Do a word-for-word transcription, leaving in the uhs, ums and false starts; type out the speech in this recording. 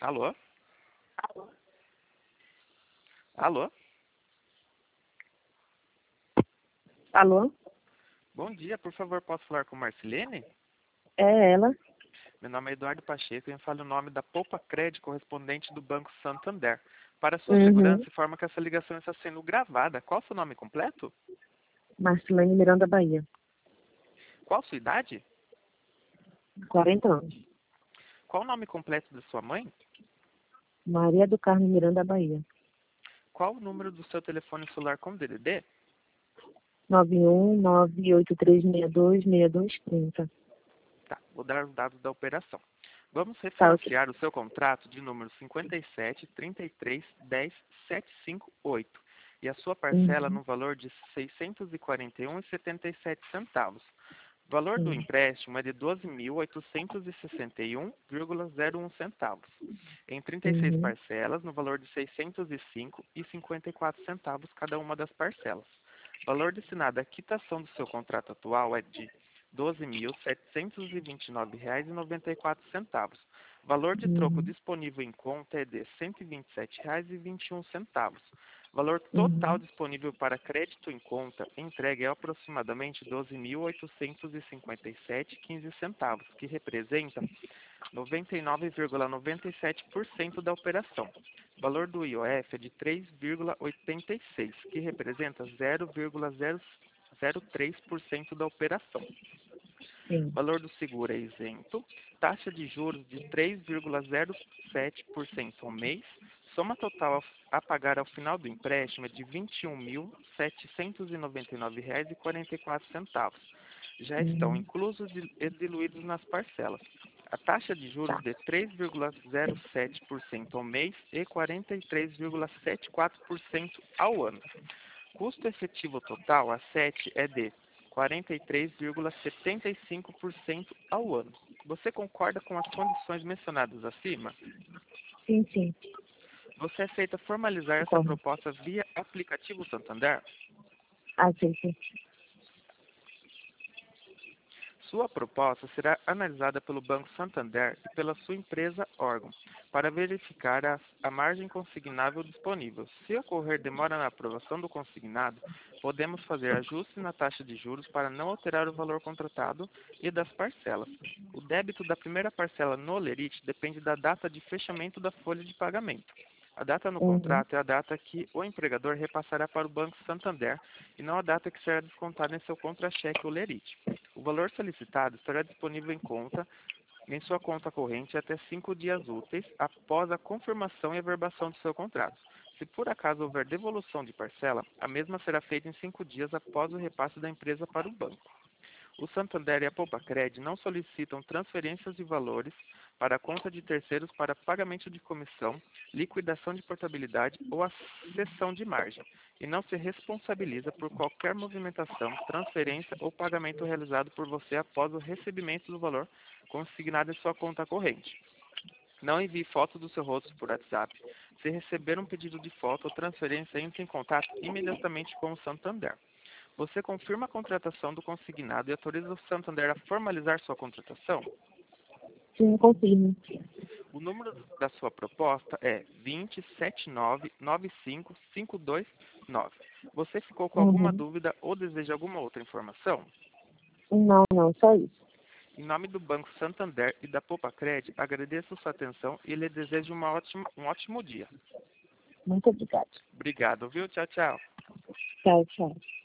Alô? Alô? Alô? Bom dia, por favor, posso falar com Marcilene? É ela? Meu nome é Eduardo Pacheco e eu falo o nome da Poupa Cred, correspondente do Banco Santander. Para sua Uhum. segurança, informa que essa ligação está sendo gravada. Qual o seu nome completo? Marcelene Miranda, Bahia. Qual sua idade? quarenta anos. Qual o nome completo da sua mãe? Maria do Carmo Miranda, Bahia. Qual o número do seu telefone celular com D D D? nove um nove oito três seis dois seis dois três zero. Tá, vou dar os dados da operação. Vamos Tá, ok. refinanciar o seu contrato de número cinquenta e sete, trinta e três, dez, setecentos e cinquenta e oito e a sua parcela Uhum. no valor de seiscentos e quarenta e um reais e setenta e sete centavos. O valor do Sim. empréstimo é de doze mil oitocentos e sessenta e um vírgula zero um centavos, em trinta e seis Uhum. parcelas no valor de seiscentos e cinco reais e cinquenta e quatro centavos cada uma das parcelas. O valor destinado à quitação do seu contrato atual é de doze mil setecentos e vinte e nove reais e noventa e quatro centavos. O valor de troco Uhum. disponível em conta é de cento e vinte e sete reais e vinte e um centavos. O valor total Uhum. disponível para crédito em conta entregue é aproximadamente doze mil oitocentos e cinquenta e sete reais e quinze centavos, que representa noventa e nove vírgula noventa e sete por cento da operação. O valor do I O F é de três vírgula oitenta e seis, que representa zero vírgula zero zero três por cento da operação. Sim. Valor do seguro é isento, taxa de juros de três vírgula zero sete por cento ao mês, soma total a pagar ao final do empréstimo é de vinte e um mil setecentos e noventa e nove reais e quarenta e quatro centavos. Já estão Uhum. inclusos e diluídos nas parcelas. A taxa de juros Tá. de três vírgula zero sete por cento ao mês e quarenta e três vírgula setenta e quatro por cento ao ano. Custo efetivo total a sete é de quarenta e três vírgula setenta e cinco por cento ao ano. Você concorda com as condições mencionadas acima? Sim, sim. Você aceita formalizar essa Concordo. proposta via aplicativo Santander? Aceito. Sua proposta será analisada pelo Banco Santander e pela sua empresa órgão, para verificar a, a margem consignável disponível. Se ocorrer demora na aprovação do consignado, podemos fazer ajustes na taxa de juros para não alterar o valor contratado e das parcelas. O débito da primeira parcela no Lerite depende da data de fechamento da folha de pagamento. A data no Uhum. contrato é a data que o empregador repassará para o Banco Santander e não a data que será descontada em seu contra-cheque ou Lerite. O valor solicitado estará disponível em conta, em sua conta corrente até cinco dias úteis após a confirmação e averbação do seu contrato. Se por acaso houver devolução de parcela, a mesma será feita em cinco dias após o repasse da empresa para o banco. O Santander e a Poupa-Cred não solicitam transferências de valores para a conta de terceiros para pagamento de comissão, liquidação de portabilidade ou acessão de margem, e não se responsabiliza por qualquer movimentação, transferência ou pagamento realizado por você após o recebimento do valor consignado em sua conta corrente. Não envie foto do seu rosto por WhatsApp. Se receber um pedido de foto ou transferência, entre em contato imediatamente com o Santander. Você confirma a contratação do consignado e autoriza o Santander a formalizar sua contratação? Sim, confirmo. O número da sua proposta é dois zero sete nove nove cinco cinco dois nove. Você ficou com alguma Uhum. dúvida ou deseja alguma outra informação? Não, não, só isso. Em nome do Banco Santander e da Poupa-Cred, agradeço sua atenção e lhe desejo uma ótima, um ótimo dia. Muito obrigada. Obrigado, viu? Tchau, tchau. Tchau, tchau.